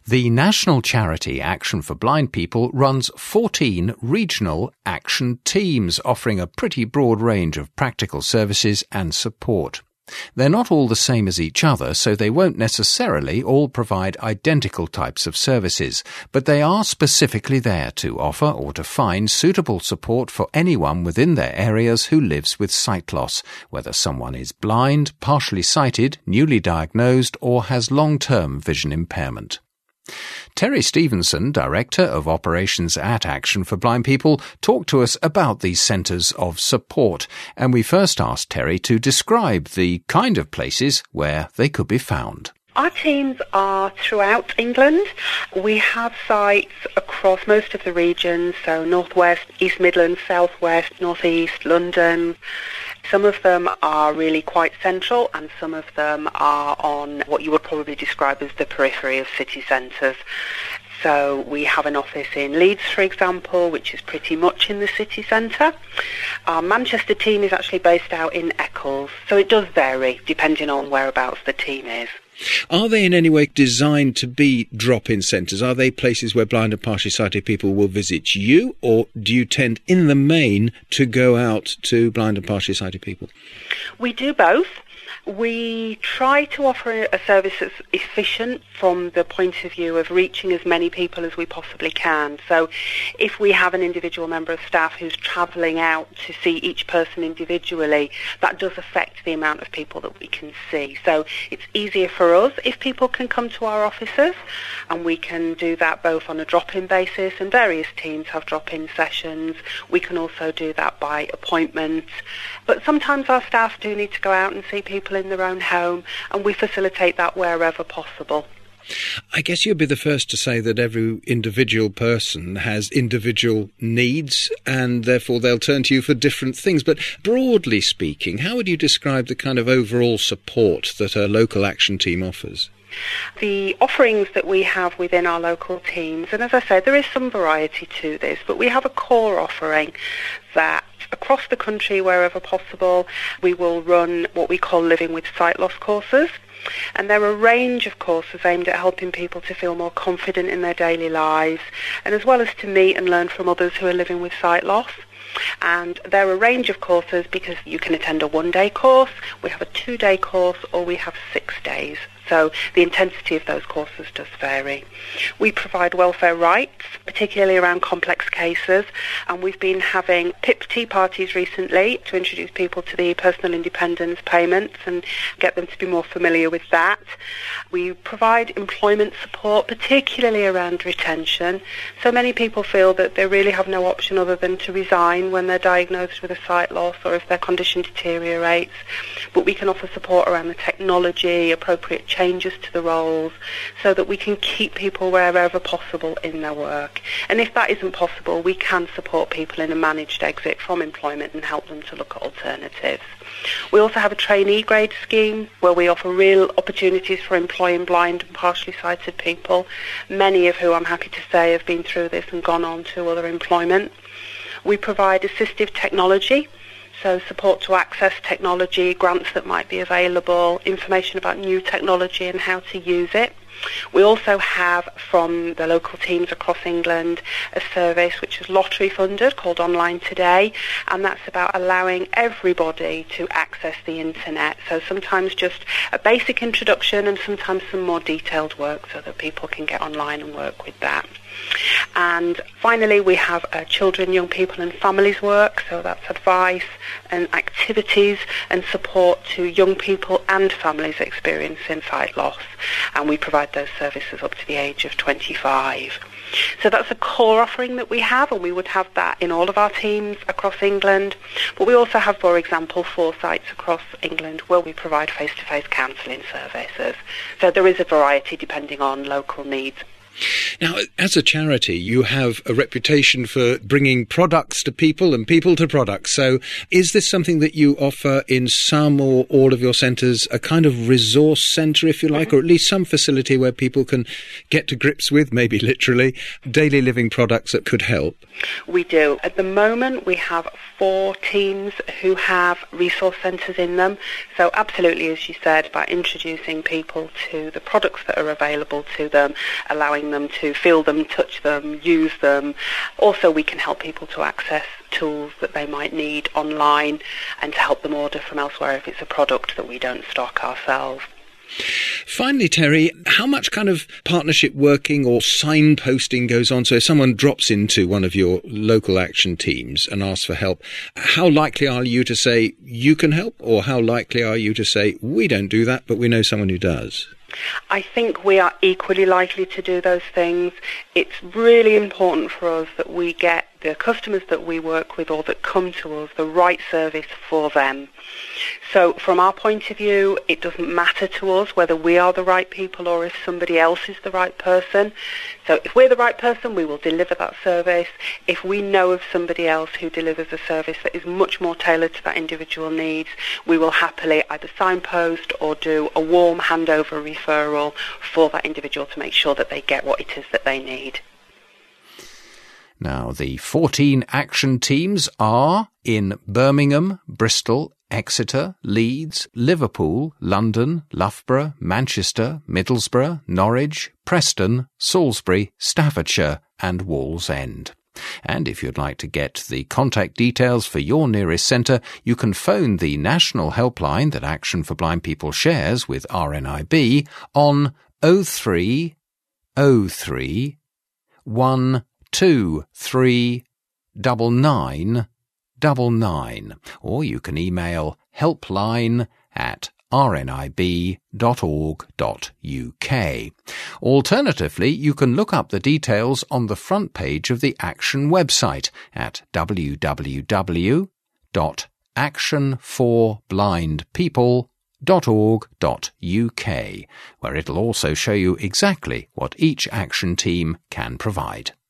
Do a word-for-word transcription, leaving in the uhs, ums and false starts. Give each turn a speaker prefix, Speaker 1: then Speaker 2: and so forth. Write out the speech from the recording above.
Speaker 1: The national charity Action for Blind People runs fourteen regional action teams, offering a pretty broad range of practical services and support. They're not all the same as each other, so they won't necessarily all provide identical types of services, but they are specifically there to offer or to find suitable support for anyone within their areas who lives with sight loss, whether someone is blind, partially sighted, newly diagnosed, or has long-term vision impairment. Terry Stevenson, Director of Operations at Action for Blind People, talked to us about these centres of support, and we first asked Terry to describe the kind of places where they could be found.
Speaker 2: Our teams are throughout England. We have sites across most of the regions, so North West, East Midlands, South West, North East, London. Some of them are really quite central, and some of them are on what you would probably describe as the periphery of city centres. So we have an office in Leeds, for example, which is pretty much in the city centre. Our Manchester team is actually based out in Eccles, so it does vary depending on whereabouts the team is.
Speaker 3: Are they in any way designed to be drop-in centres? Are they places where blind and partially sighted people will visit you, or do you tend, in the main, to go out to blind and partially sighted people?
Speaker 2: We do both. We try to offer a service that's efficient from the point of view of reaching as many people as we possibly can. So if we have an individual member of staff who's travelling out to see each person individually, that does affect the amount of people that we can see. So it's easier for us if people can come to our offices, and we can do that both on a drop-in basis, and various teams have drop-in sessions. We can also do that by appointment. But sometimes our staff do need to go out and see people in their own home, and we facilitate that wherever possible.
Speaker 3: I guess you'd be the first to say that every individual person has individual needs, and therefore they'll turn to you for different things. But broadly speaking, how would you describe the kind of overall support that a local action team offers?
Speaker 2: The offerings that we have within our local teams, and as I said, there is some variety to this, but we have a core offering that across the country, wherever possible, we will run what we call Living with Sight Loss courses. And there are a range of courses aimed at helping people to feel more confident in their daily lives, and as well as to meet and learn from others who are living with sight loss. And there are a range of courses, because you can attend a one-day course, we have a two-day course, or we have six days. So the intensity of those courses does vary. We provide welfare rights, particularly around complex cases, and we've been having P I P tea parties recently to introduce people to the personal independence payments and get them to be more familiar with that. We provide employment support, particularly around retention. So many people feel that they really have no option other than to resign when they're diagnosed with a sight loss or if their condition deteriorates. But we can offer support around the technology, appropriate changes to the roles, so that we can keep people wherever possible in their work. And if that isn't possible, we can support people in a managed exit from employment and help them to look at alternatives. We also have a trainee grade scheme where we offer real opportunities for employing blind and partially sighted people, many of who I'm happy to say have been through this and gone on to other employment. We provide assistive technology, so support to access technology, grants that might be available, information about new technology and how to use it. We also have, from the local teams across England, a service which is lottery funded called Online Today, and that's about allowing everybody to access the internet. So sometimes just a basic introduction and sometimes some more detailed work so that people can get online and work with that. And finally, we have uh, children, young people and families work, so that's advice and activities and support to young people and families experiencing sight loss, and we provide those services up to the age of twenty-five. So that's a core offering that we have, and we would have that in all of our teams across England. But we also have, for example, four sites across England where we provide face-to-face counselling services. So there is a variety depending on local needs.
Speaker 3: Now, as a charity, you have a reputation for bringing products to people and people to products. So is this something that you offer in some or all of your centres, a kind of resource centre, if you like, or at least some facility where people can get to grips with, maybe literally, daily living products that could help?
Speaker 2: We do. At the moment, we have four teams who have resource centres in them. So absolutely, as you said, by introducing people to the products that are available to them, allowing them to feel them, touch them, use them. Also, we can help people to access tools that they might need online and to help them order from elsewhere if it's a product that we don't stock ourselves.
Speaker 3: Finally, Terry, how much kind of partnership working or signposting goes on? So if someone drops into one of your local action teams and asks for help, how likely are you to say you can help, or how likely are you to say we don't do that, but we know someone who does?
Speaker 2: I think we are equally likely to do those things. It's really important for us that we get the customers that we work with or that come to us the right service for them. So from our point of view, it doesn't matter to us whether we are the right people or if somebody else is the right person. So if we're the right person, we will deliver that service. If we know of somebody else who delivers a service that is much more tailored to that individual needs, we will happily either signpost or do a warm handover referral for that individual to make sure that they get what it is that they need.
Speaker 1: Now, the fourteen action teams are in Birmingham, Bristol, Exeter, Leeds, Liverpool, London, Loughborough, Manchester, Middlesbrough, Norwich, Preston, Salisbury, Staffordshire and Wallsend. And if you'd like to get the contact details for your nearest centre, you can phone the national helpline that Action for Blind People shares with R N I B on oh three oh three one two three nine nine nine nine, or you can email helpline at r n i b dot org dot u k. Alternatively, you can look up the details on the front page of the Action website at w w w dot action for blind people dot org dot u k, where it'll also show you exactly what each Action team can provide.